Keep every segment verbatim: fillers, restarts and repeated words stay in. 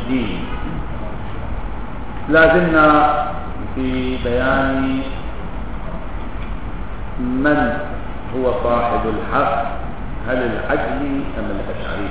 الدين. لازلنا في بيان من هو صاحب الحق، هل العجلي أم الأشعري؟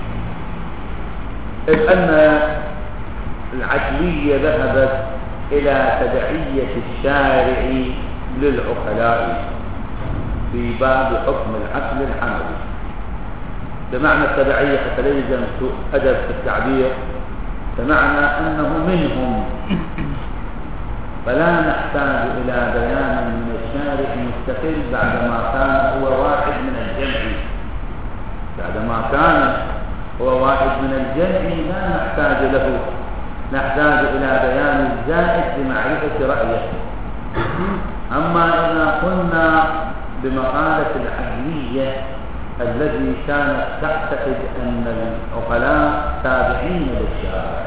إذ أن العجلية ذهبت إلى تبعية الشارع للعقلاء في باب حكم العقل العملي، بمعنى التبعية حتى لا يلزم سوء أدب في التعبير، بمعنى أنه منهم، فلا نحتاج إلى بيان من الشارع مستقل بعدما كان هو واحد من الجمع. بعدما كان هو واحد من الجمع لا نحتاج له، نحتاج إلى بيان الزائد لمعرفة رأيه. أما إذا قلنا بمقالة العقلية الذي كانت تعتقد أن العقلاء تابعين للشارع،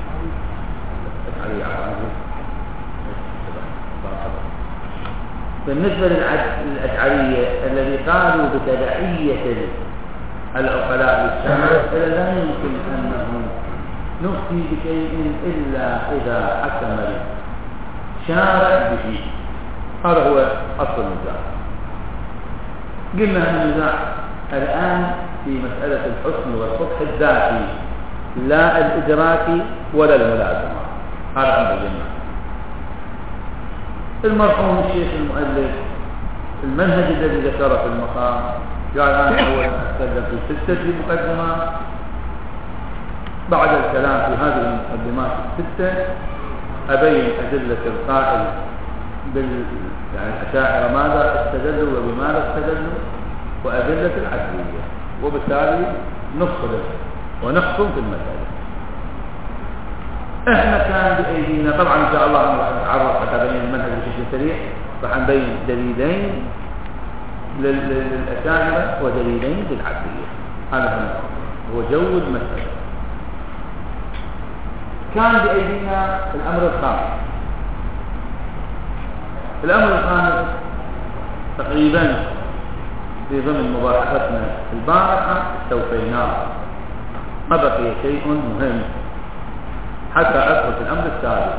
بالنسبة للأشعرية الذي قالوا بتبعية العقلاء للشارع، لا يمكن أنهم نفتي بشيء إلا إذا حكم الشارع به. هذا هو أصل النزاع. قلنا أن النزاع الآن في مسألة الحسن والقبح الذاتي، لا الإدراكي ولا الملازمة. هذا أمر جميل. المرحوم الشيخ المؤلف المنهج الذي ذكره في المقام قال أنا أول أتكلم في ستة مقدمات، بعد الكلام في هذه المقدمات الستة أبين أدلة القائل بال يعني الأشاعرة ماذا استدلوا وبماذا استدلوا وأدلة العقلية، وبالتالي نفصل ونحكم في المسألة. احنا كان بأيدينا طبعا إن شاء الله نتعرف حتى بين المنهج بشكل سريع، راح نبين دليلين للأشاعرة ودليلين للعقلية. هذا هو جو المسألة. كان بأيدينا الأمر الخامس. الأمر الخامس تقريبا في ضمن مباحثتنا البارحة استوفيناه، ما بقي شيء مهم حتى أدخل في الأمر الثالث.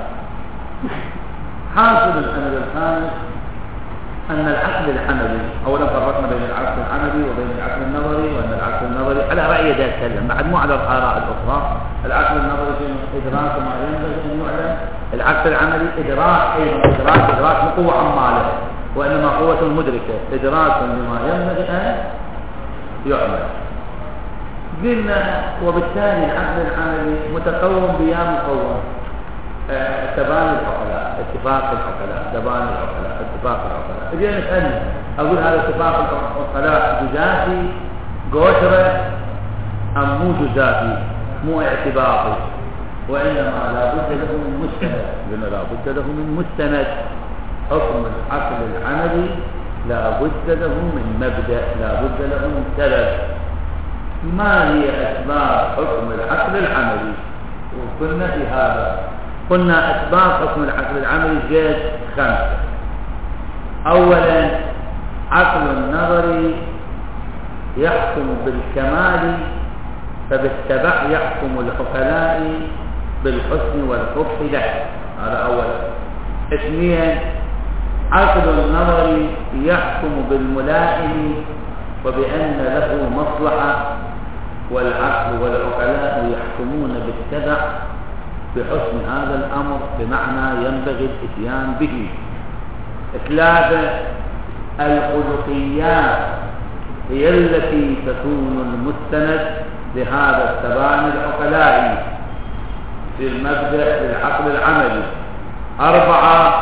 حاصل الأمر الخامس أن العقل العملي، أولا فرقنا بين العقل العملي وبين العقل النظري، وأن العقل النظري على رأي ذا أتكلم بعد مو على الآراء الأخرى. العقل النظري في إدراك ما ينبغي أن يعلم، العقل العملي إدراك أيضا إدراك إدراك بقوة عمالة، وإنما قوة مدركة إدراك لما ينبغي أن يعمل. قلنا وبالتالي العقل العملي متقوم بيا مقوم تبان العقلاء، اتفاق العقلاء، تبان العقلاء، اتفاق العقلاء. إذا نسألني أقول هذا اتفاق العقلاء جزافي قوترة أم مو جزافي مو اعتباطي، وإنما لا بد له من مستند. قلنا لا بد له من مستند. حكم العقل العملي لا بد له من مبدأ، لا بد له من سبب. ما هي أسباب حكم العقل العملي؟ وقلنا في هذا قلنا أسباب حكم العقل العملي جاءت خمسة. أولا عقل النظري يحكم بالكمال، فبالتبع يحكم العقلاء بالحسن والقبح له. هذا أولا. اثنين عقل النظري يحكم بالملائم وبأن له مصلحة، والعقل والعقلاء يحكمون بالتبع بحسن هذا الأمر، بمعنى ينبغي الاتيان به. ثلاثة الخلقيات هي التي تكون المستند لهذا التبان العقلائي في المبدأ للعقل العملي. أربعة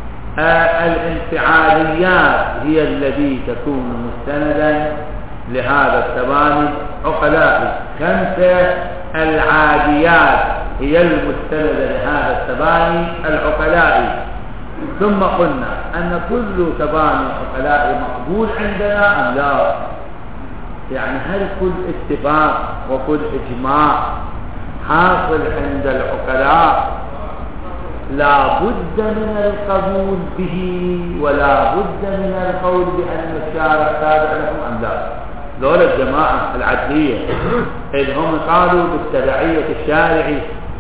الانفعاليات هي التي تكون مستندا لهذا التبان العقلائي. خمسة العاديات هي المستندة لهذا التبان العقلائي. ثم قلنا أن كل تبان عقلائي مقبول عندنا أم لا؟ يعني هل كل اتفاق وكل إجماع حاصل عند العقلاء لا بد من القبول به ولا بد من القول بأن الشارع تابع لهم أم لا؟ دول الجماعة العدلية إذ هم قالوا بالتبعية الشارعي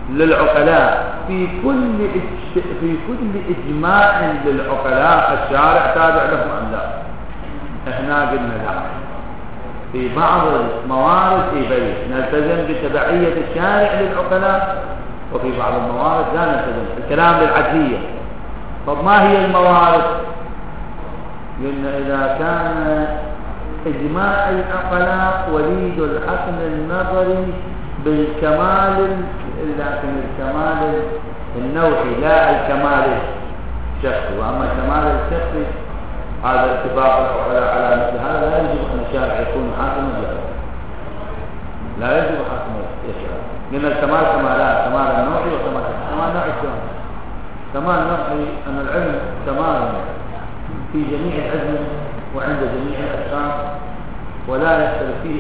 للعقلاء في كل في كل إجماع للعقلاء الشارع تابع لهم أم لا؟ احنا قلنا لا. في بعض الموارد في بيت نلتزم بتبعية الشارع للعقلاء، وفي بعض الموارد لا نلتزم. الكلام للعدلية. طب ما هي الموارد؟ قلنا إذا كان إجماع العقلاء وليد العقل النظري بالكمال، لكن الكمال النوعي لا الكمال الشخصي. وأما الكمال الشخصي هذا اتفاق العقلاء على مثل هذا لا يجب أن الشارع يكون حاكما له، لا يجب حاكما يشرع. قلنا الكمال كمالات، كمال النوعي وكمال كمال نوعي. كمال نوعي أن العلم كمال في جميع العلم وعند جميع الأشخاص ولا يختلف فيه.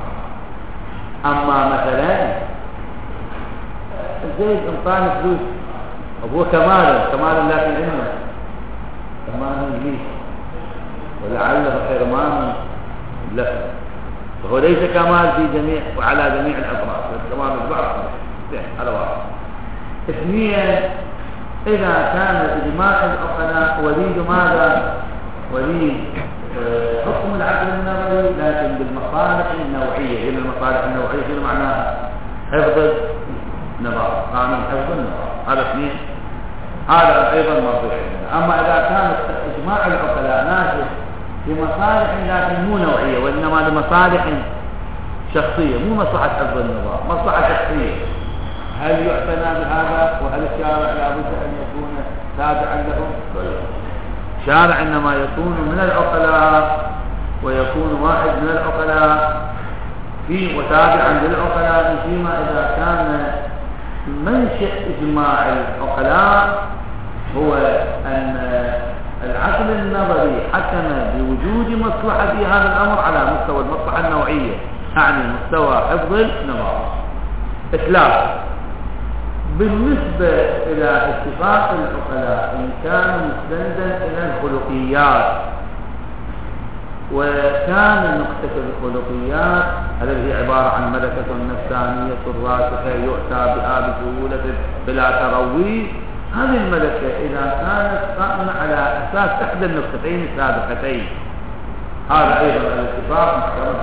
أما مثلا زيد انطاني فلوس هو كمال كمال لكن علمه كمال ليه ولعله حرمان له، فهو ليس كمال في جميع وعلى جميع الأطراف، كمال البعض على واحد. اثنين، إذا كان إجماع العقلاء وليد ماذا؟ وليد حكم العقل النظري لكن بالمصالح النوعية. إن المصالح النوعية شنو معناها؟ حفظ النظام، قانون حفظ النظام. هذا اثنين، هذا أيضا مرضي. أما إذا كان إجماع العقلاء ناشئ لمصالح لكن مو نوعية وإنما لمصالح شخصية، مو مصلحة حفظ النظام، مصلحة شخصية، هل يعتنى بهذا؟ وهل الشارع لابد أن يكون تابعا له؟ الشارع إنما يكون من العقلاء ويكون واحد من العقلاء في وتابعا للعقلاء فيما إذا كان منشأ إجماع العقلاء هو أن العقل النظري حكم بوجود مصلحة في هذا الأمر على مستوى المصلحة النوعية، يعني مستوى حفظ النظام. إثلاث، بالنسبة إلى اتفاق العقلاء إن كان مستندا إلى الخلقيات، وكان نقطة الخلقيات التي هي عبارة عن ملكة نفسانية راسخة يؤتى بها بسهولة بلا تروي، هذه الملكة إذا كانت قائمة على أساس إحدى النقطتين السابقتين هذا أيضا الاتفاق محتمل.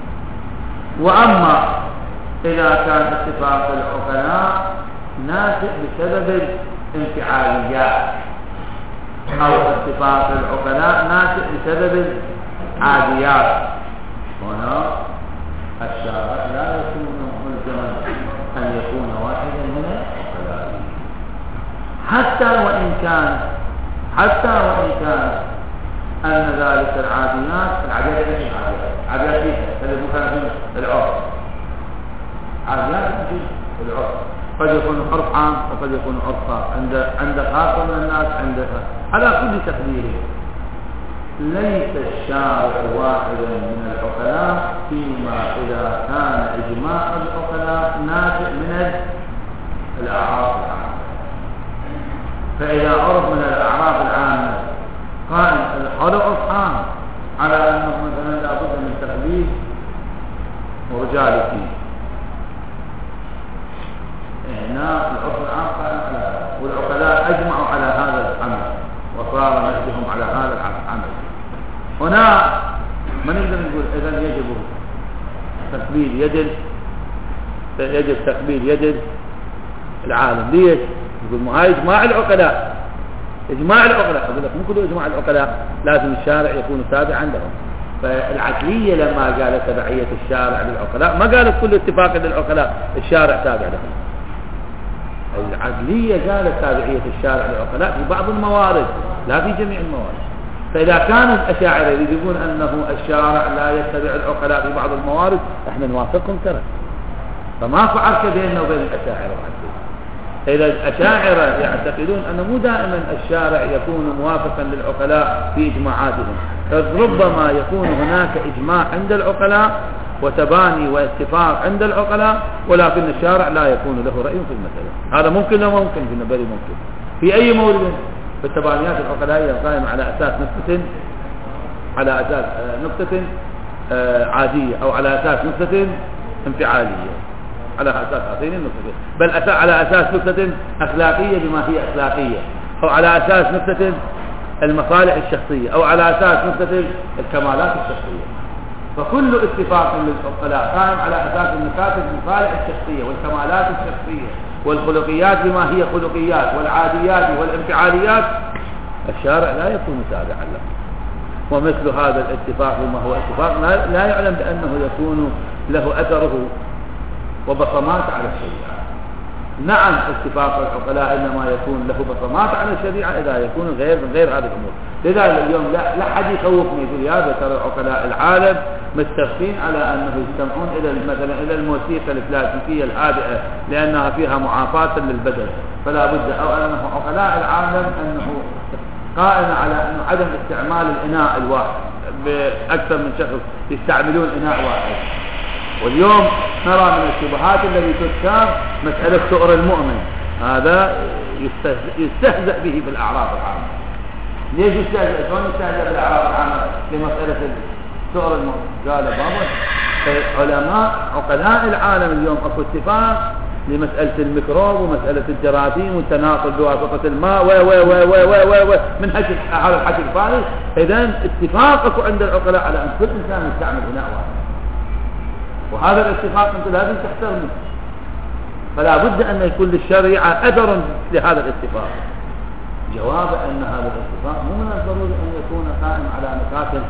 وأما إذا كان اتفاق العقلاء ناشئ بسبب الانفعاليات أو اتفاق العقلاء ناشئ بسبب العاديات، هنا الشارع لا يكون ملزما أن يكون واحدا من العقلاء، حتى وإن كان حتى وإن كان أن ذلك العاديات العاديات ليش العاديات؟ عاديات ليش؟ اللي مخالفين العرف، عاديات في العرف قد يكون عرف عام وقد يكون عرف خاص عند عند خاصة من الناس عند على كل تقدير. ليس الشارع واحدا من العقلاء فيما إذا كان إجماع العقلاء ناشئ من الأعراف العامة. فإذا عرف من الأعراف العامة قائم العرف عام على أنه مثلا لابد من تقليد ورجال الدين، هنا العرف العام قائم على هذا، والعقلاء أجمعوا على هذا العمل وصار نهجهم على هذا العمل. هنا ما نقدر نقول إذن يجب تقبيل يد يجب تقبيل يد العالم. ليش؟ يقول ما هاي إجماع العقلاء، إجماع العقلاء أقول لك مو كله إجماع العقلاء، لازم الشارع يكون تابعا لهم. فالعدلية لما قالت تبعية الشارع للعقلاء ما قالت كل اتفاق للعقلاء الشارع تابع لهم. العدلية قالت تابعية الشارع للعقلاء في بعض الموارد لا في جميع الموارد. فإذا كان الأشاعرة يريدون أنه الشارع لا يتبع العقلاء في بعض الموارد احنا نوافقهم ترى، فما فعل بيننا وبين الأشاعرة. إذا الأشاعرة يعتقدون أن مو دائما الشارع يكون موافقا للعقلاء في إجماعاتهم، ربما يكون هناك إجماع عند العقلاء وتباني واتفاق عند العقلاء ولكن الشارع لا يكون له رأي في المسألة. هذا ممكن أو ممكن في النبري ممكن في أي مورد في التبانيات العقلائية القائمة على أساس نقطة على أساس نقطة عادية أو على أساس نقطة انفعالية. على أساس هاتين النكتتين، بل أساس على أساس نكتة أخلاقية بما هي أخلاقية، أو على أساس نكتة المصالح الشخصية، أو على أساس نكتة الكمالات الشخصية. فكل اتفاق للعقلاء قائم على أساس النكات المصالح الشخصية والكمالات الشخصية والخلقيات بما هي خلقيات والعاديات والانفعاليات، الشارع لا يكون تابعا له. ومثل هذا الاتفاق بما هو اتفاق لا يعلم بأنه يكون له أثره وبصمات على الشريعة. نعم اتفاق العقلاء إنما يكون له بصمات على الشريعة إذا يكون غير من غير هذه الأمور. لذلك اليوم لا, لا حد يخوفني يقول يا ترى عقلاء العالم متفقين على أنه يستمعون إلى مثلا إلى الموسيقى الكلاسيكية الهادئة لأنها فيها معافاة للبدن، فلا بد أو أنه عقلاء العالم أنه قائمة على أنه عدم استعمال الإناء الواحد بأكثر من شخص يستعملون إناء واحد. واليوم نرى من الشبهات التي تذكر مسألة سؤر المؤمن، هذا يستهزأ به بالأعراض العامة. ليش يستهزأ؟ شلون يستهزأ بالأعراض العامة لمسألة سؤر المؤمن؟ قال بابا علماء عقلاء العالم اليوم أكو اتفاق لمسألة الميكروب ومسألة الجراثيم والتناقل بواسطة الماء و و و و و و من حكي هذا الحكي الفارغ. إذن اتفاقك عند العقلاء على أن كل إنسان يستعمل إناء واحد، وهذا الاتفاق أنت لازم تحترمه. فلا بد أن يكون للشريعة أثر لهذا الاتفاق. جواب أن هذا الاتفاق مو من الضروري أن يكون قائم على نكات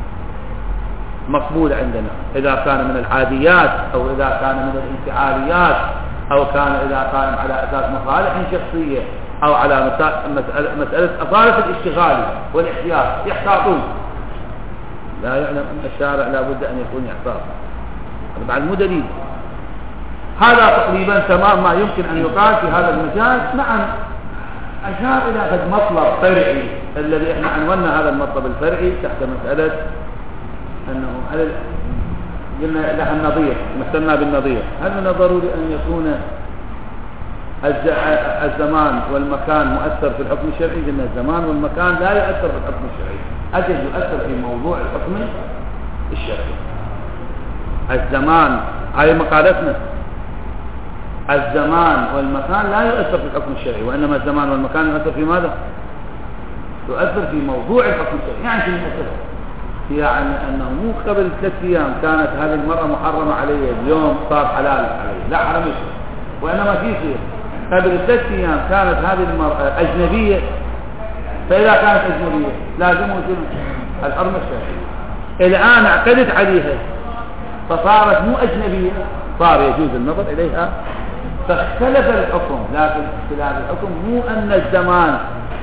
مقبولة عندنا، إذا كان من العاديات أو إذا كان من الانفعاليات أو كان إذا قائم على أساس مصالح شخصية أو على مسألة, مسألة أصالة الاشتغال والاحتياط يحتاطون. لا يعلم أن الشارع لا بد أن يكون يحتاط، هذا بعد مو دليل. هذا تقريبا تمام ما يمكن أن يقال في هذا المجال. نعم أشار إلى هذا المطلب فرعي الذي احنا عنونا هذا المطلب الفرعي تحت مسألة أنه هل قلنا لها النظير، مثلنا بالنظير. هل من الضروري أن يكون الزمان والمكان مؤثر في الحكم الشرعي؟ قلنا الزمان والمكان لا يؤثر في الحكم الشرعي، أجل يؤثر في موضوع الحكم الشرعي. الزمان هاي مقالتنا، الزمان والمكان لا يؤثر في الحكم الشرعي، وإنما الزمان والمكان يؤثر في ماذا؟ يؤثر في موضوع الحكم الشرعي. يعني شنو يؤثر؟ يعني أنه مو قبل ثلاث أيام كانت هذه المرأة محرمة عليه، اليوم صار حلال عليه، لا حرم يصير. وإنما في يصير قبل ثلاث أيام كانت هذه المرأة أجنبية، فإذا كانت أجنبية لازم يصير الحرمة الشرعية. الآن اعتدت عليها فصارت مو أجنبية، صار يجوز النظر إليها، فاختلف الحكم. لكن اختلاف الحكم مو أن الزمان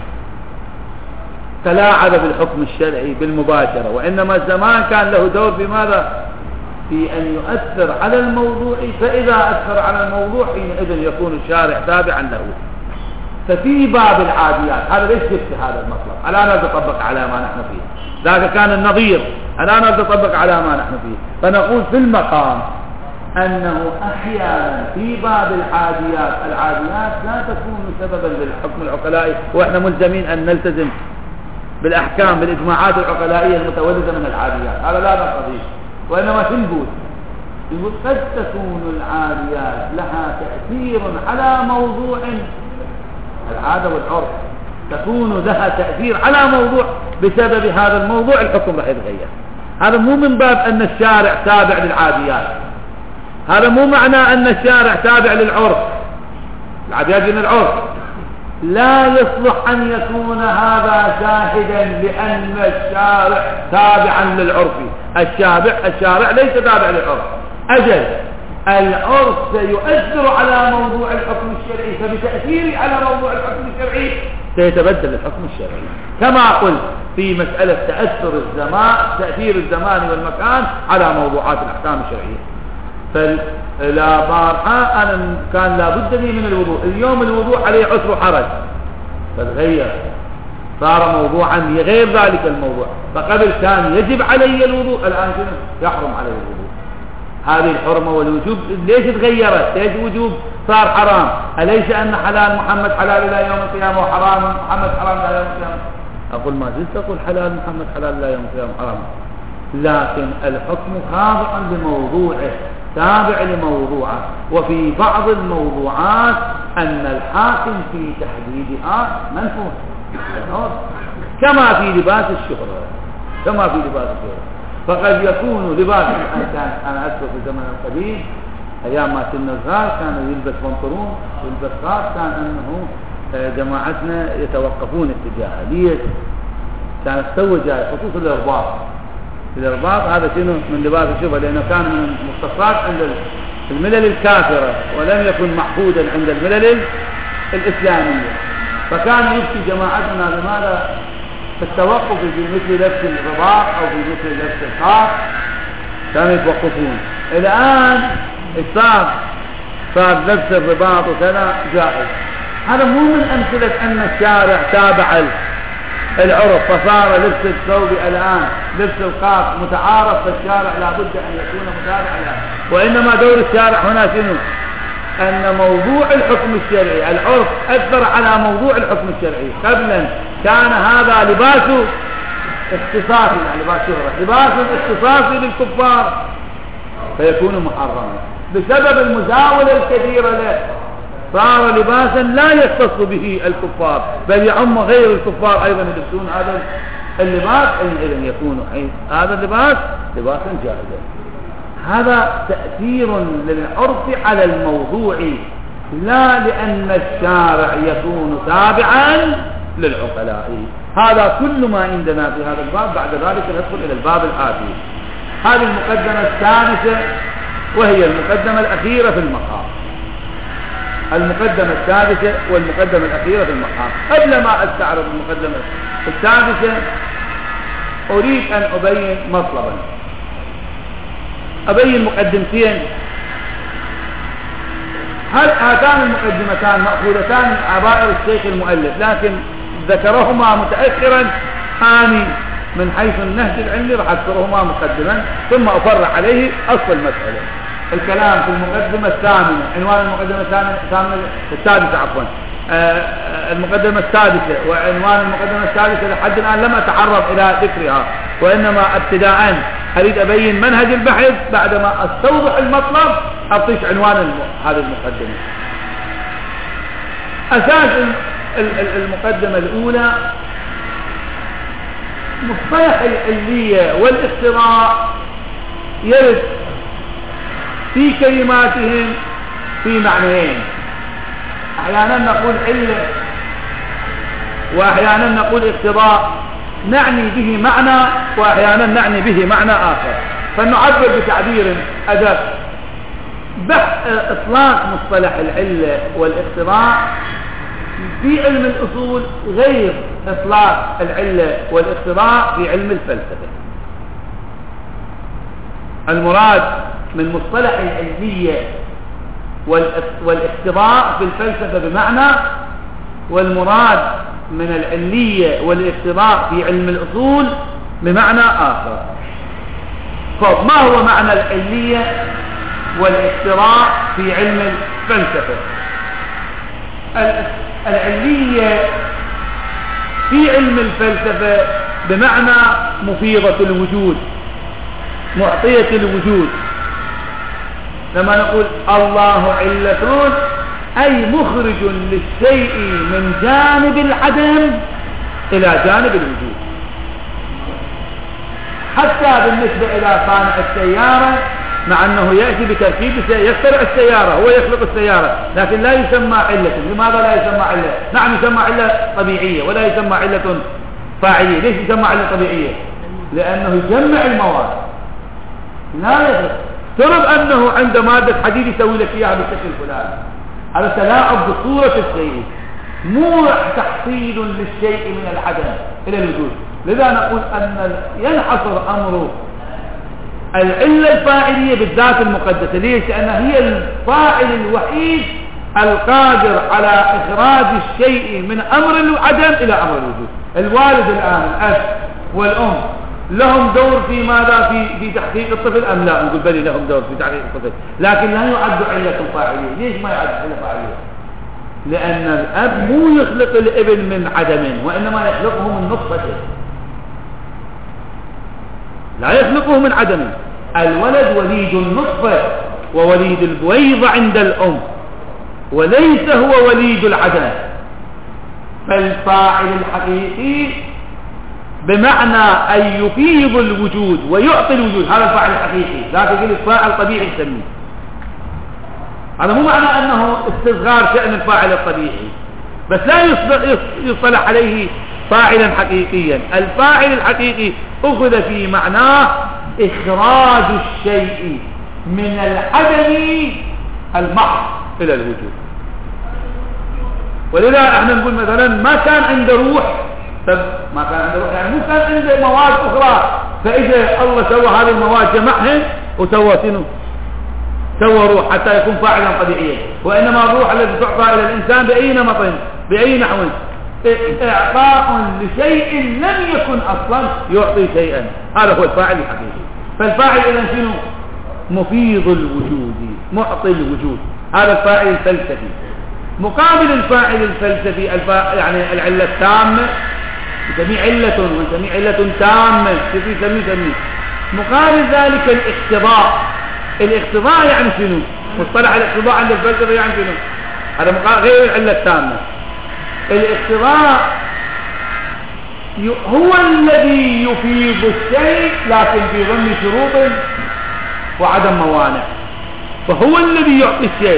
تلاعب بالحكم الشرعي بالمباشرة، وإنما الزمان كان له دور في ماذا؟ في أن يؤثر على الموضوع، فإذا أثر على الموضوع حينئذ يكون الشارع تابعا له. ففي باب العاديات هذا ليش جبت هذا المطلب؟ الآن نتطبق على ما نحن فيه، ذاك كان النظير، الآن نتطبق على ما نحن فيه. فنقول في المقام أنه أحيانا في باب العاديات العاديات لا تكون سببا للحكم العقلائي، وإحنا ملزمين أن نلتزم بالأحكام بالإجماعات العقلائية المتولدة من العاديات، هذا لا نقضيه. وإنما تنبوذ يقول قد تكون العاديات لها تأثير على موضوع العادة والعرف، تكون لها تأثير على موضوع، بسبب هذا الموضوع الحكم راح يتغير. هذا مو من باب أن الشارع تابع للعاديات، هذا مو معنى أن الشارع تابع للعرف. العاديات من العرف، لا يصلح أن يكون هذا شاهدا لأن الشارع تابعا للعرف. الشارع الشارع ليس تابع للعرف، أجل العرف سيؤثر على موضوع الحكم الشرعي، فبتأثيره على موضوع الحكم الشرعي سيتبدل الحكم الشرعي. كما قلت في مسألة تأثر الزمان، تأثير الزمان والمكان على موضوعات الأحكام الشرعية. فلا بارحة أنا كان لابد لي من الوضوء، اليوم الوضوء عليه عسر وحرج، فتغير صار موضوعا غير ذلك الموضوع. فقبل كان يجب علي الوضوء، الآن يحرم علي الوضوء. هذه الحرمة والوجوب ليش تغيرت؟ ليش وجوب صار حرام؟ أليس أن حلال محمد حلال إلى يوم القيامة وحرام محمد حرام إلى يوم القيامة؟ أقول ما زلت أقول حلال محمد حلال إلى يوم القيامة حرام، لكن الحكم خاضع لموضوعه. تابع لموضوعه. وفي بعض الموضوعات أن الحاكم في تحديدها منفوذ كما في لباس الشهرة كما في لباس الشهرة فقد يكون لباس الإنسان. أنا أذكر في الزمن القديم أيام ما كنا صغار كان يلبس بنطلون ويلبس خاص، كان أنه جماعتنا يتوقفون اتجاهها. ليش؟ كانت تسوي جاي خصوصا الإرباط. الإرباط هذا شنو من لباس الشهرة، لأنه كان من المختصات عند الملل الكافرة ولم يكن محفوظا عند الملل الإسلامية. فكان يفتي جماعتنا لماذا في التوقف في مثل لبس الرباط أو في مثل لبس الخاص كانوا يتوقفون. الآن صار صار لبس الرباط وكذا جائز. هذا مو من أمثلة أن الشارع تابع العرف فصار لبس الثوب الآن لبس القاف متعارف في الشارع لابد أن يكون متابعا له. وإنما دور الشارع هنا شنو؟ أن موضوع الحكم الشرعي العرف أثر على موضوع الحكم الشرعي. قبلا كان هذا لباس اختصاصي يعني لباس شهرة لباس اختصاصي للكفار فيكون محرما بسبب المزاولة الكثيرة له صار لباسا لا يختص به الكفار بل يعم غير الكفار أيضا يلبسون هذا اللباس. إذن يكون هذا اللباس لباسا جائزا. هذا تأثير للعرف على الموضوع لا لأن الشارع يكون تابعا للعقلاء. هذا كل ما عندنا في هذا الباب. بعد ذلك ندخل إلى الباب الآتي. هذه المقدمة الثالثة وهي المقدمة الأخيرة في المقام. المقدمة الثالثة والمقدمة الأخيرة في المقام. قبل ما أستعرض المقدمة الثالثة أريد أن أبين مطلبا أبين مقدمتين. هل هاتان المقدمتان مأخوذتان من عبائر الشيخ المؤلف لكن ذكرهما متأخرا آني من حيث النهج العلمي راح أذكرهما مقدما ثم أفرع عليه أصل المسألة. الكلام في المقدمة الثامنة عنوان المقدمة الثامنة السادسة عفوا المقدمة السادسة وعنوان المقدمة السادسة لحد الآن لم أتعرض إلى ذكرها وإنما ابتداء أريد أبين منهج البحث بعدما أستوضح المطلب أعطيك عنوان هذه المقدمة. أساس المقدمة الأولى مصطلح العلية والاختراع يرد في كلماتهم في معنيين. أحيانا نقول علة وأحيانا نقول اختراع نعني به معنى وأحيانا نعني به معنى آخر فنعبر بتعبير أدق. بحث إطلاق مصطلح العلة والاختراع في علم الأصول غير إطلاق العلة والاختراع في علم الفلسفة. المراد من مصطلح العلية والاختراع في الفلسفة بمعنى والمراد من العلية والاختراع في علم الأصول بمعنى آخر. طب ما هو معنى العلية والاختراع في علم الفلسفة؟ العلية في علم الفلسفة بمعنى مفيضة الوجود معطية الوجود. لما نقول الله علة أي مخرج للشيء من جانب العدم إلى جانب الوجود. حتى بالنسبة إلى صانع السيارة مع أنه يأتي بتركيب يخترع السيارة هو يخلق السيارة لكن لا يسمى علة. لماذا لا يسمى علة؟ نعم يسمى علة طبيعية ولا يسمى علة فاعلية. ليش يسمى علة طبيعية؟ لأنه يجمع المواد لا يخلق. ترى أنه عند مادة حديد يسوي لك إياها بالشكل الفلاني. هذا تلاعب بصورة الشيء مو تحصيل للشيء من العدم إلى الوجود. لذا نقول أن ينحصر أمر العلة الفاعلية بالذات المقدسة. ليش؟ لأنها هي الفاعل الوحيد القادر على إخراج الشيء من أمر العدم إلى أمر الوجود. الوالد الآن الأب والأم لهم دور في ماذا في في تحقيق الطفل أم لا؟ نقول بلي لهم دور في تحقيق الطفل لكن لا يعد علة فاعلية. ليش ما يعد علة فاعلية؟ لأن الأب مو يخلق الابن من عدم وإنما يخلقه من نطفة لا يخلقه من عدم. الولد وليد النطفة ووليد البويضة عند الأم، وليس هو وليد العدم. فالفاعل الحقيقي بمعنى أن يفيض الوجود ويعطي الوجود، هذا الفاعل الحقيقي. لا تقول الفاعل طبيعي تسميه، هذا مو معنى أنه استصغار شأن الفاعل الطبيعي، بس لا يصطلح عليه فاعلا حقيقيا. الفاعل الحقيقي أخذ في معناه إخراج الشيء من العدم المحض إلى الوجود. ولذا احنا نقول مثلا ما كان عنده روح، طب ما كان عنده روح يعني مو كان عنده مواد أخرى، فإذا الله سوى هذه المواد جمعها وسوى شنو؟ سوى روح حتى يكون فاعلا طبيعيا. وإنما الروح التي تعطى إلى الإنسان بأي نمط بأي نحو إعطاء لشيء لم يكن أصلا يعطي شيئا، هذا هو الفاعل الحقيقي. فالفاعل إذن شنو؟ مفيض الوجود، معطي الوجود، هذا الفاعل الفلسفي. مقابل الفاعل الفلسفي الفا... يعني العلة التامة نسميه علة، ونسميه علة تامة، كيف يسميه سميه. مقابل ذلك الاقتضاء. الاقتضاء يعني شنو؟ مصطلح الاقتضاء عند الفلسفة يعني شنو؟ هذا غير العلة التامة. الاقتضاء هو الذي يفيض الشيء لكن في ضمن شروط وعدم موانع، فهو الذي يعطي الشيء.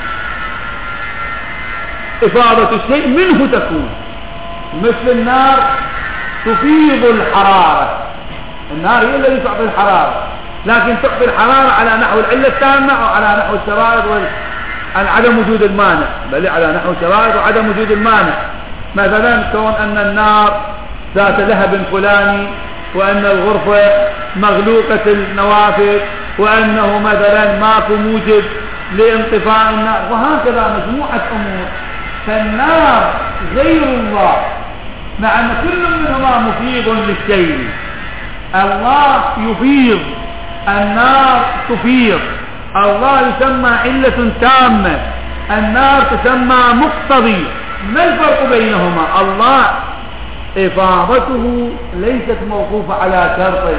إفاضة الشيء منه تكون، مثل النار تفيض الحرارة، النار هي التي تعطي الحرارة، لكن تعطي الحرارة على نحو العلة التامة أو على نحو الشرائط وعدم وجود المانع، بل على نحو الشرائط وعدم وجود المانع. مثلا كون أن النار ذات لهب فلاني، وأن الغرفة مغلوقة النوافذ، وأنه مثلا ماكو موجب لانطفاء النار، وهكذا مجموعة أمور. فالنار غير الله، مع أن كل منهما مفيض للشيء. الله يفيض، النار تفيض. الله يسمى علة تامة، النار تسمى مقتضي. ما الفرق بينهما؟ الله إفاضته ليست موقوفة على شرط،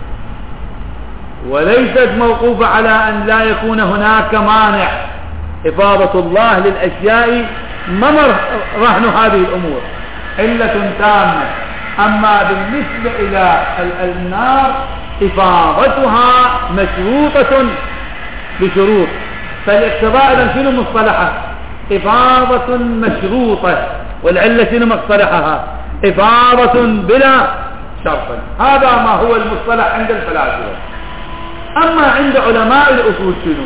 وليست موقوفة على أن لا يكون هناك مانع. إفاضة الله للأشياء ممر رهن هذه الأمور، علة تامة. أما بالنسبة إلى النار إفاضتها مشروطة بشروط. فالاقتضاء إذن شنو مصطلحه؟ إفاضة مشروطة، والعلة شنو مصطلحها؟ إفاضة بلا شرط. هذا ما هو المصطلح عند الفلاسفة. أما عند علماء الأصول شنو؟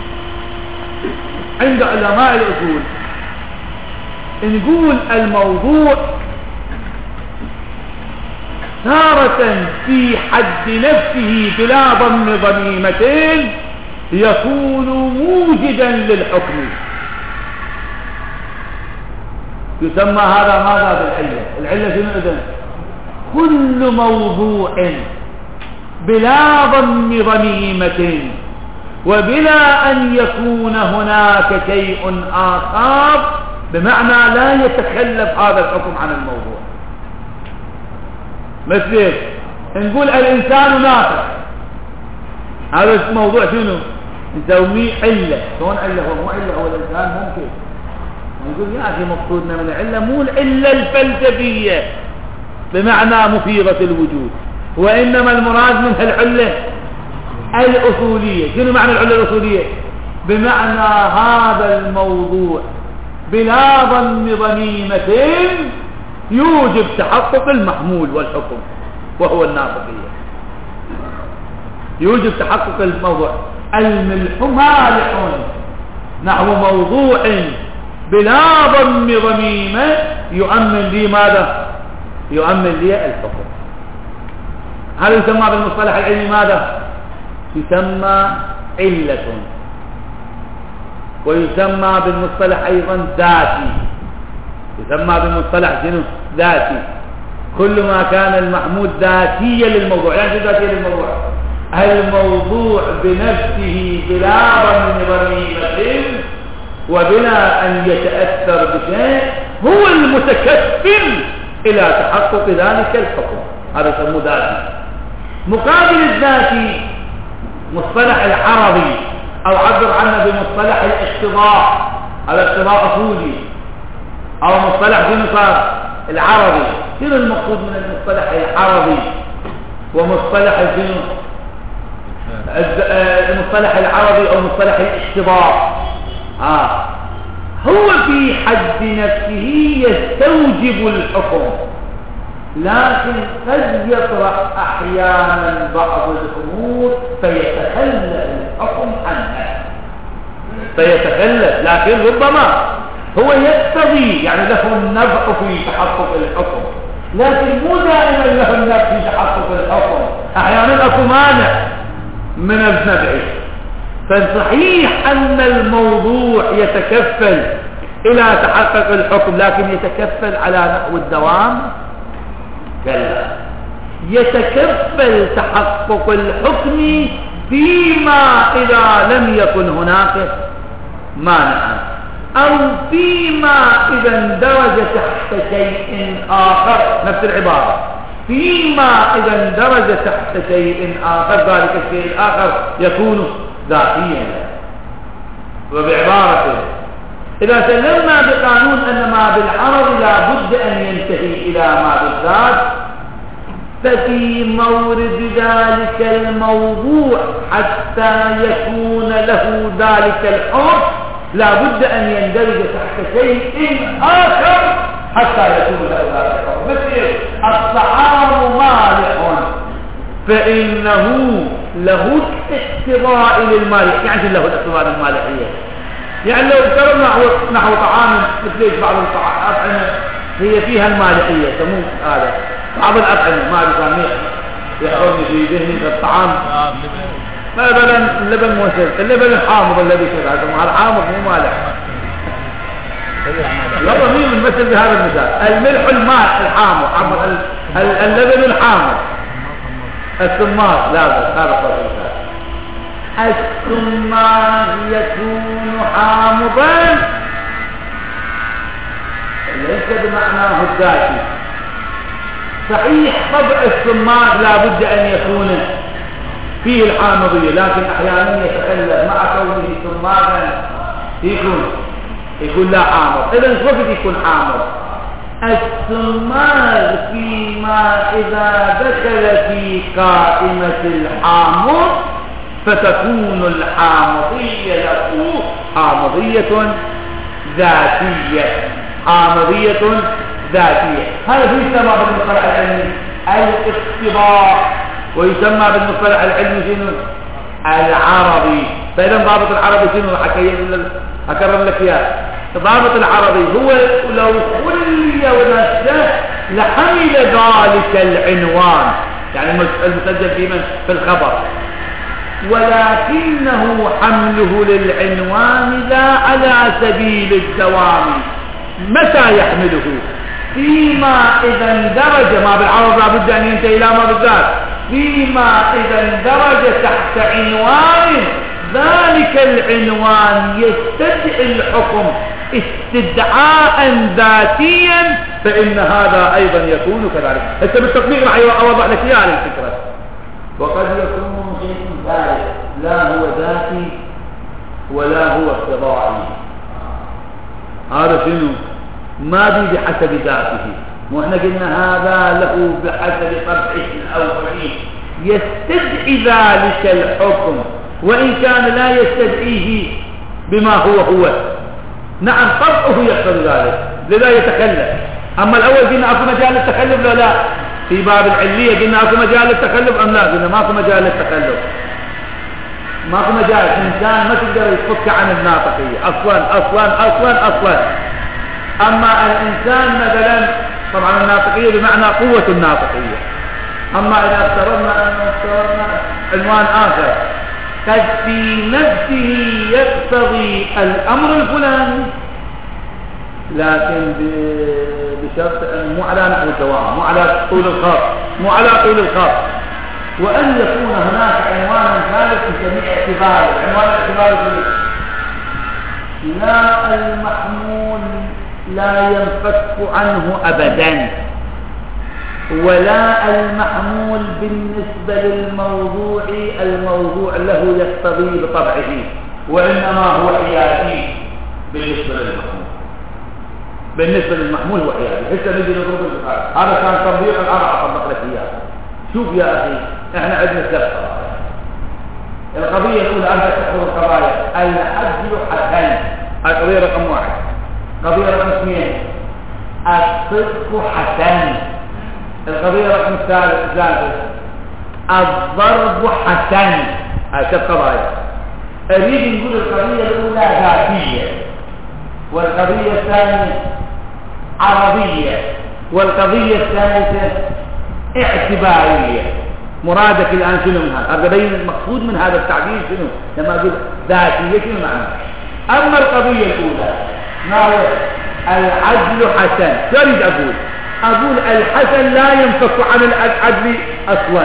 عند علماء الأصول نقول الموضوع تارة في حد نفسه بلا ضم ضميمتين يكون موجدا للحكم، يسمى هذا ماذا بالعلة؟ العلة شنو إذن؟ كل موضوع بلا ضم ضميمة وبلا أن يكون هناك شيء آخر، بمعنى لا يتخلف هذا الحكم عن الموضوع. مثل نقول الإنسان ناطق، هذا الموضوع شنو؟ نسميه علة. شلون علة؟ هو مو علة، هو الإنسان ممكن نقول يا أخي مقصودنا من العلة مو العلة الفلسفية بمعنى مفيضة الوجود، وإنما المراد منها العلة الأصولية. شنو معنى العلة الأصولية؟ بمعنى هذا الموضوع بلا ضم ضميمتين يوجب تحقق المحمول والحكم، وهو الناطقية. يوجب تحقق الموضوع. الملح مالح نحو موضوع بلا ضم ضميمة يؤمن لي ماذا؟ يؤمن لي الحكم. هذا يسمى بالمصطلح العلمي ماذا؟ يسمى علة، ويسمى بالمصطلح أيضا ذاتي. يسمى بالمصطلح شنو؟ ذاتي. كل ما كان المحمود ذاتيا للموضوع. يعني شو ذاتيا للموضوع؟ الموضوع بنفسه بلا ضم ضميمة وبلا أن يتأثر بشيء هو المتكفل إلى تحقق ذلك الحكم، هذا يسمى ذاتي. مقابل الذاتي مصطلح العربي أو عبر عنه بمصطلح الاقتضاء، الاقتضاء أصولي، أو مصطلح شنو صار العربي. شنو المقصود من المصطلح العربي ومصطلح شنو المصطلح العربي أو مصطلح الاقتضاء؟ آه هو في حد نفسه يستوجب الحكم، لكن قد يطرأ أحيانا بعض الأمور فيتخلى الحكم عنها، فيتخلى، لكن ربما هو يقتضي يعني له النفع في تحقق الحكم، لكن مو دائما له النفع في تحقق الحكم، أحيانا أكو مانع من النفع. فصحيح أن الموضوع يتكفل إلى تحقق الحكم، لكن يتكفل على نحو الدوام؟ كلا، يتكفل تحقق الحكم فيما إذا لم يكن هناك مانع، أو فيما إذا اندرج تحت شيء آخر، نفس العبارة، فيما إذا اندرج تحت شيء آخر ذلك الشيء الآخر يكون ذاتيا. وبعبارة إذا سلمنا بقانون أن ما بالعرض لا بد أن ينتهي إلى ما بالذات، ففي مورد ذلك الموضوع حتى يكون له ذلك الحكم لا بد أن يندرج تحت شيء آخر حتى يكون له ذلك الحكم. مثل الطعام مالح فإنه له الاقتضاء للمالح، يعني له الاقتضاء للمالحية. يعني لو افترضنا نحو, نحو طعام مثل بعض الأطعمة هي فيها المالحية، تموت هذا بعض الأطعمة ما بيسميه يحضرني في ذهني الطعام مثلا اللبن موسل، اللبن الحامض الذي كذا، هذا حامض مو مالح. والله مين بنمثل بهذا المثال؟ الملح الماء الحامض، اللبن الحامض، الثمار لا بس هذا قول المثال. الثمار يكون حامضا ليس بمعناه الذاتي. صحيح طبع الثمار لا بد أن يكون فيه الحامضية، لكن أحيانا يتخلى مع كونه ثمارا يكون يكون لا حامض. إذا ايش وقت يكون حامض؟ الثمار فيما إذا دخل في قائمة الحامض فتكون الحامضية له حامضية ذاتية، حامضية ذاتية. هذا يسمى بالمصطلح العلمي الاقتضاء، ويسمى بالمصطلح العلمي شنو؟ العربي. فإذا ضابط العربي شنو؟ أكرم لك إياه. ضابط العربي هو لو خلي ونفسه لحمل ذلك العنوان، يعني المسجل في من؟ في الخبر، ولكنه حمله للعنوان لا على سبيل الدوام. متى يحمله؟ فيما إذا اندرج، ما بالعرض لا بد أن ينتهي إلى ما بالذات، فيما إذا اندرج تحت عنوان ذلك العنوان يستدعي الحكم استدعاء استدعاء ذاتيا فإن هذا أيضا يكون كذلك. أنت بالتطبيق راح أوضح لك إياه الفكرة. وقد يكون شيء ثالث لا هو ذاتي ولا هو اقتضائي. هذا شنو؟ ما بي بحسب ذاته، واحنا قلنا هذا له بحسب طبعه الأولي يستدعي ذلك الحكم، وإن كان لا يستدعيه بما هو هو. نعم طبعه يقتضي ذلك لذا يتخلف. أما الأول قلنا أكو مجال للتخلف لا لا، في باب العلية قلنا أكو مجال للتخلف أم لا؟ قلنا ما أكو مجال للتخلف، ما أكو مجال. الإنسان ما تقدر يفك عن الناطقية أصلا أصلا أصلا أصلا. أما الإنسان مثلا طبعا الناطقية بمعنى قوة الناطقية. أما إذا افترضنا أن افترضنا عنوان آخر قد في نفسه يقتضي الأمر الفلاني، لكن بشرط أن مو على نحو الدوام، مو على طول الخط، مو على طول الخط، وأن يكون هناك عنوان ثالث يسميه اعتبار. عنوان الاعتبار لا المحمول لا ينفك عنه أبدا، ولا المحمول بالنسبة للموضوع الموضوع له يقتضي بطبعه. وإنما هو حيادي بالنسبة للمحمول. بالنسبة للمحمول هو حيادي. حتى نجي نضرب المثال، هذا كان تطبيق الأربعة طبق لك إياه. شوف يا أخي، إحنا عندنا ثلاث قضايا. القضية الأولى أربع تحول القضايا، العدل حسن، القضية رقم واحد. قضية رقم اثنين الصدق حسن. القضية رقم ثلاثة الضرب حسن. هذه ثلاث قضايا. أريد نقول القضية الأولى ذاتية، والقضية الثانية عرضية، والقضية الثالثة اعتبارية. مرادك الآن شنو من هذا؟ أبين المقصود من هذا التعبير شنو؟ لما أقول ذاتية شنو معنى؟ أما القضية الأولى ما هو العدل حسن، شو أريد أقول؟ أقول الحسن لا ينفك عن العدل أصلا.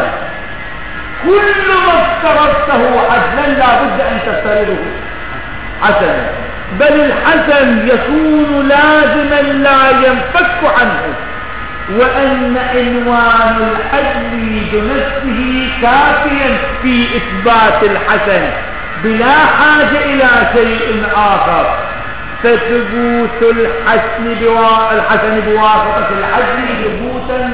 كل ما افترضته عدلا لا بد أن تفترضه حسنا، بل الحسن يكون لازما لا ينفك عنه، وأن عنوان العدل بنفسه كافيا في إثبات الحسن بلا حاجة إلى شيء آخر. فثبوت الحسن بوا... الحسن بواسطة العدل ثبوتا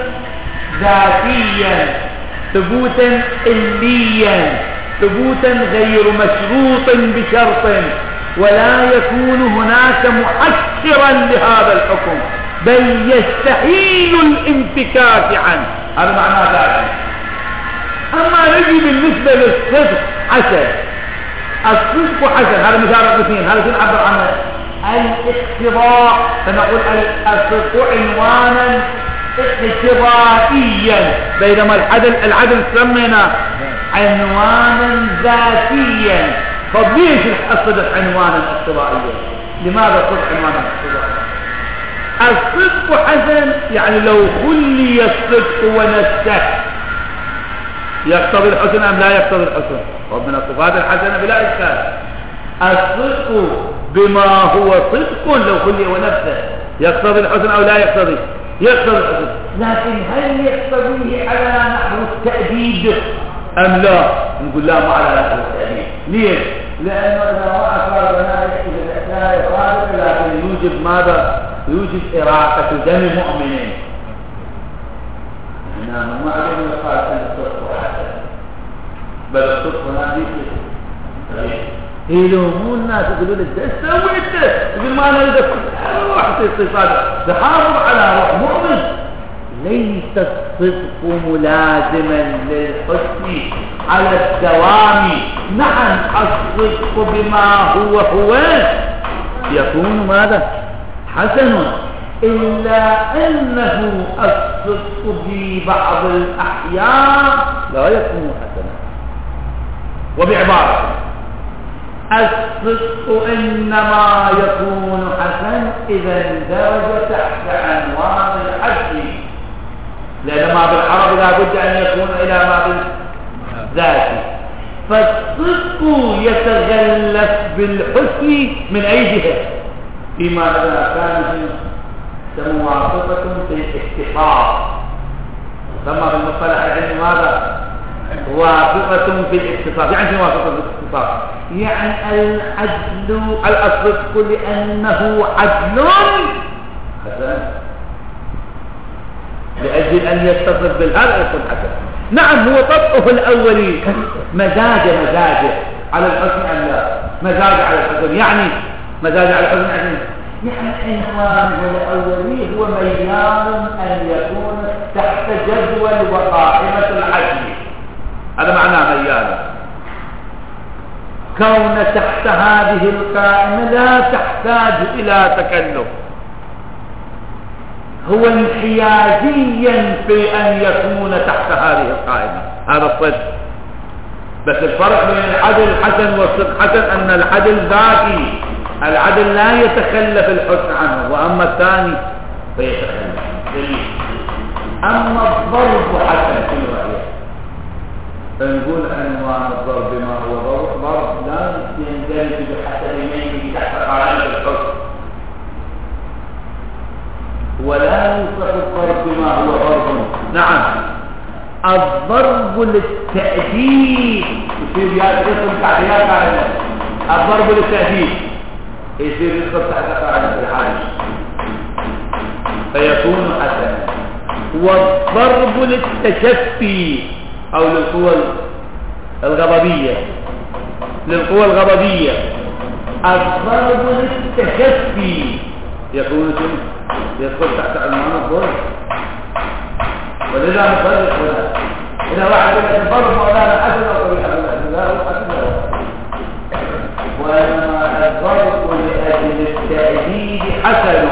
ذاتيا، ثبوتا عليا، ثبوتا غير مشروط بشرط، ولا يكون هناك محكرا لهذا الحكم، بل يستحيل الانفكاك عنه. هذا معناه ذلك. أما نجي بالنسبة للصدق حسن، الصدق حسن هذا مثال اثنين، هذا شو نعبر عنه؟ الاقتضاء، فنقول الصدق عنوانا اقتضائيا، بينما العدل العدل سمينا عنوانا ذاتيا. طب ليش الصدق عنوانا اقتضائيا؟ لماذا الصدق عنوانا اقتضائيا؟ الصدق حسن يعني لو خلي الصدق ونفسه يقتضي الحسن أم لا يقتضي الحسن؟ ومن الصفات الحسنة بلا إشكال. الصدق بما هو صدق لو خلي ونفسه يقتضي الحسن أو لا يقتضي؟ يقتضي الحسن، لكن هل يقتضيه على نحو التأديب أم لا؟ نقول لا، ما على نحو التأديب. ليش؟ لأنه إذا ما أصاب ذلك لا يصادق، لكن يوجب ماذا؟ يوجب إراقة دم مؤمنين. نعم، ما علينا قال أن الصدق حسن، بل الصدق هنا ذكر. يلومون الناس يقولون انت سوي انت، يقول ما انا اذا كنت روح تصير صادق، تحافظ على روح مؤمن. ليس الصدق ملازما للحسن على الدوام. نعم، الصدق بما هو هو يكون ماذا؟ حسن، إلا أنه الصدق في بعض الأحيان لا يكون حسنا. وبعبارة الصدق إنما يكون حسن إذا اندرج تحت عنوان العدل، لأن ما بالعرب لا بد أن يكون إلى ما بالذات. فالصدق يتغلف بالحسن من أي جهة؟ فيما إذا كان موافقة في الاختصاص، ثم بالمصطلح العلمي ماذا؟ موافقة في الاختصاص. يعني موافقة في الاختصاص يعني العدل الصدق لأنه عدل حسن، لأجل أن يتصف بالهذا يكون حسن. نعم، هو طبعه الأولي مزاج مزاجه على الحسن أم لا؟ مزاج على الحسن يعني مزاج على الحسن يعني يعني عنوانه الأولي هو ميال أن يكون تحت جدول وقائمة العدل. هذا معناه ميال، كون تحت هذه القائمة لا تحتاج إلى تكلف، هو انحيازيا في أن يكون تحت هذه القائمة. هذا الصدق. بس الفرق بين العدل الحسن والصدق حسن أن العدل ذاتي، العدل لا يتخلف الحسن عنه، وأما الثاني فيتخلف. أما الضرب حسن في رأيه، فنقول عنوان الضرب ما هو ضرب ضرب لا يندرج بحسب يمينه تحت قاعدة الحسن، ولا يوصف الضرب بما هو ضرب. نعم، الضرب للتأديب يصير يا تقسم تعديلات على الضرب للتأديب يصير يدخل تحت قاعدة الحاج فيكون حسنا. والضرب للتشفي أو للقوى الغضبية للقوى الغضبية الضرب للتشفي يكون يدخل تحت عنوان الضرب. ولذا نفرق هنا إذا واحد يقول الضرب مولانا حسن أو قبيح لا هو حسن وإنما الضرب لأجل التأديب حسن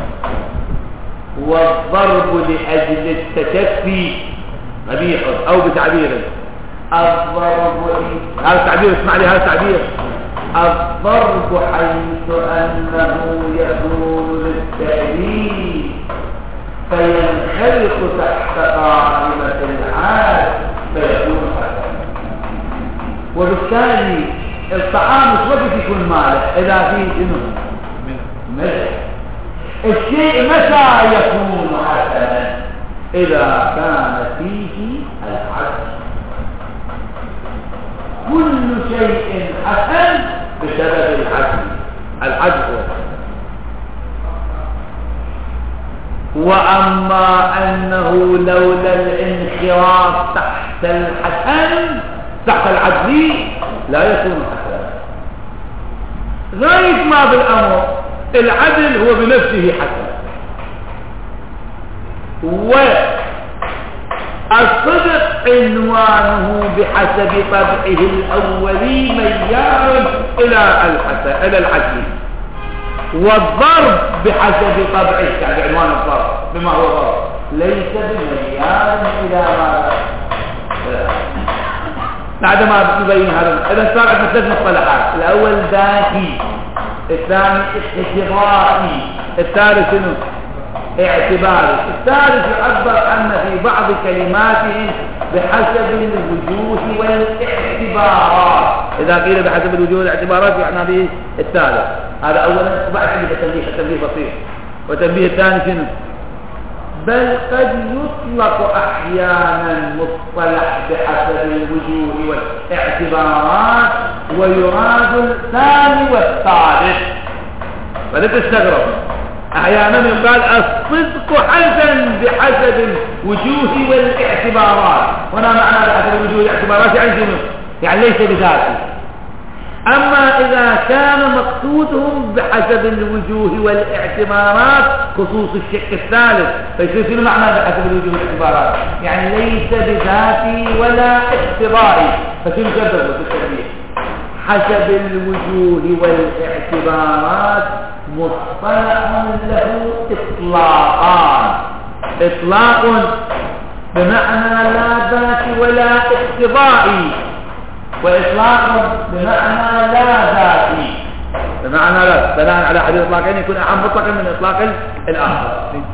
والضرب لأجل التشفي قبيح أو بتعبير الضرب هذا التعبير اسمع لي هذا التعبير الضرب حيث أنه يكون للتأديب فينخلق تحت قائمة العاد فيكون حسنا. وبالتالي الطعام مش وقت يكون مالح إذا فيه شنو ملح. الشيء متى يكون حسنا إذا كان فيه العدل. كل شيء حسن بسبب العدل. العدل هو وأما أنه لولا الانخراط تحت الحسن تحت العدل لا يكون حسنا. غاية ما بالأمر العدل هو بنفسه حسن والصدق عنوانه بحسب طبعه الأولي ميال إلى الحسن إلى العدل. والضرب بحسب طبعه يعني عنوان الضرب بما هو ضرب ليس بميال إلى ماذا بعد ما نبين هذا. إذا صار عندنا ثلاث مصطلحات الأول ذاتي الثاني اعتباري الثالث شنو اعتباري. الثالث يعبر عنه في بعض كلماته بحسب الوجوه والاعتبارات. إذا قيل بحسب الوجوه والاعتبارات يعني به الثالث. هذا أولا بعد عندي تنبيه تنبيه بسيط. وتنبيه الثاني شنو بل قد يطلق أحيانا مصطلح بحسب الوجوه والاعتبارات ويراد الثاني والثالث. فلا تستغرب أحيانا يقال الصدق حسن بحسب الوجوه والاعتبارات. هنا معنى بحسب الوجوه والاعتبارات يعني شنو يعني ليس بذاته. أما إذا كان مقصودهم بحسب الوجوه والاعتبارات خصوص الشق الثالث فيصير شنو معنى بحسب الوجوه والاعتبارات يعني ليس بذاتي ولا اعتباري. فشنو جبر بالتشبيه حسب الوجوه والاعتبارات مصطلح له إطلاقان. إطلاق بمعنى لا ذاتي ولا اعتباري وإطلاق بمعنى لا ذاتي بمعنى لا بناء على حديث إطلاقين يكون أعم مطلقا من إطلاق الآخر.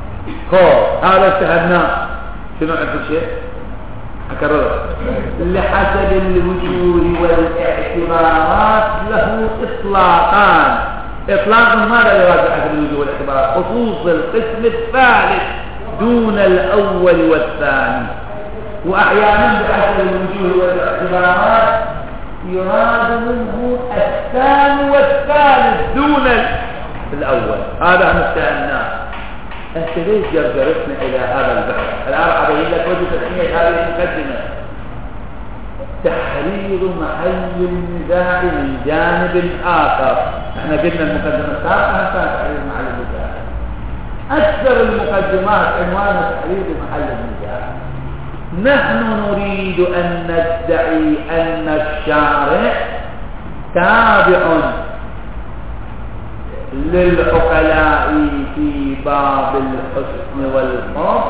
خو هذا استهدناه شنو عندك شيء أكرره لحسب الوجوه والاعتبارات له إطلاقان. إطلاق ماذا يراد بحسب الوجوه والاعتبارات خصوص القسم الثالث دون الأول والثاني. وأحيانا بحسب الوجوه والاعتبارات يراد منه الثاني والثالث دون الأول. هذا مستعناه. أنت ليش جرجرتنا إلى هذا البحث؟ الآن أبين لك وجه تسمية هذه المقدمة تحرير محل النزاع من جانب آخر. احنا قلنا المقدمة السابقة كانت تحرير محل النزاع. أكثر المقدمات عنوانها تحرير محل النزاع. نحن نريد أن ندعي أن الشارع تابع للعقلاء في باب الحسن والحب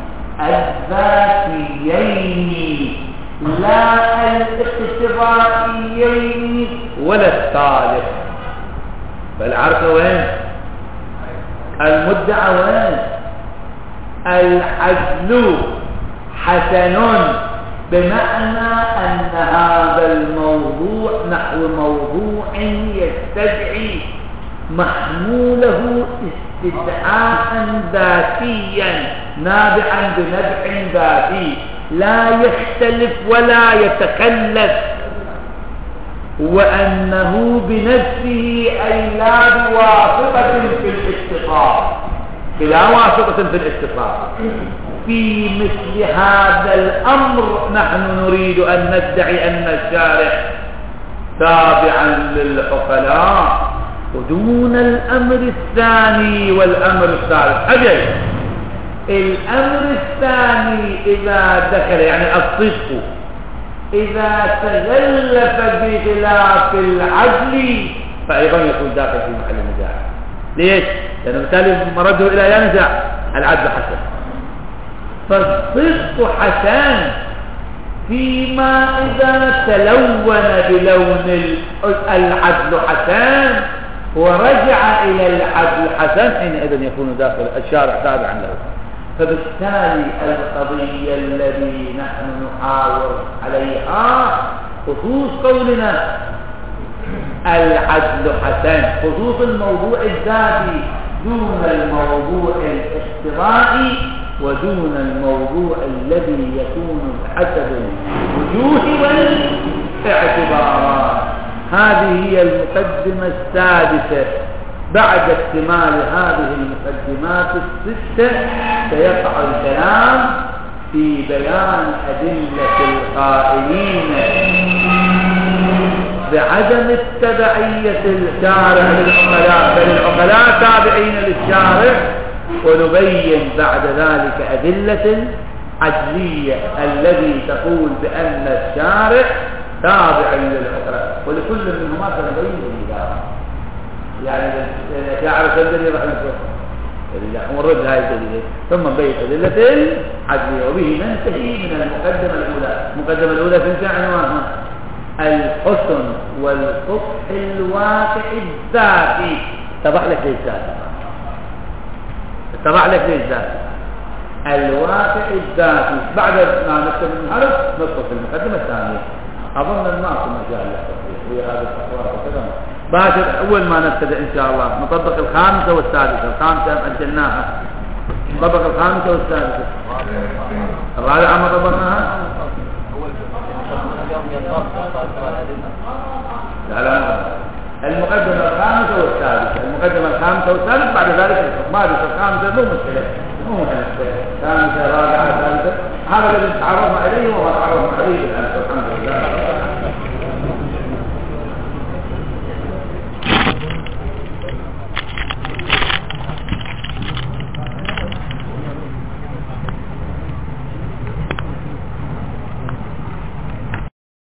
الذاتيين لا الاقتضائيين ولا الثالث. فالعرف وين المدعى وين العدل حسن بمعنى أن هذا الموضوع نحو موضوع يستدعي محموله استدعاء ذاتيا نابعا بنبع ذاتي لا يختلف ولا يتكلف وأنه بنفسه أي لا بواسطة في الاتصال، بلا واسطة في الاتصال. في مثل هذا الأمر نحن نريد أن ندعي أن الشارع تابعا للعقلاء، ودون الأمر الثاني والأمر الثالث. أجل الأمر الثاني إذا ذكر يعني الصدق إذا تغلف بخلاف العدل فأيضا يكون داخل في محل النزاع. ليش؟ لأنه بالتالي مرده إلى لا نزاع، العدل حسن. فالصدق حسن فيما إذا تلون بلون العدل حسن ورجع إلى العدل حسن، حينئذ يكون داخل الشارع تابعا له. فبالتالي القضية التي نحن نحاور عليها خصوص قولنا العدل حسن، خصوص الموضوع الذاتي دون الموضوع الاختراعي ودون الموضوع الذي يكون بحسب الوجوه والاعتبارات. هذه هي المقدمة السادسة. بعد اكتمال هذه المقدمات الستة سيقع الكلام في بيان أدلة القائلين بعدم التبعية الشارع للعقلاء، بل العقلاء تابعين للشارع، ونبين بعد ذلك أدلة عدلية الذي تقول بأن الشارع تابع للعقلاء، ولكل منهما سنبين الإدارة. يعني الأشاعرة تدري رحمة الله ونرد هذه الدليل ثم نبين أدلة العدلية، وبه ننتهي من المقدمة الأولى. المقدمة الأولى في عنوانها الحسن والقبح الواقع الذاتي. اتضح لك ليش ذاتي؟ اتضح لك ليش ذاتي؟ الواقع الذاتي. بعد ما نكتب من هذا ندخل في المقدمة الثانية. أظن الناس ما شاء الله هي هذه التقوى وكذا. باشر أول ما نبتدأ إن شاء الله نطبق الخامسة والسادسة. الخامسة أجلناها، نطبق الخامسة والسادسة. الرابعة ما طبقناها؟ لا لا المقدمة الخامسة والسادسة، المقدمة الخامسة والسادسة بعد ذلك الخامسة الخامسة مو مشكلة، مو مشكلة. خامسة رابعة ثالثة، هذا الذي تعرضنا إليه وما تعرضنا إليه الآن. الحمد لله.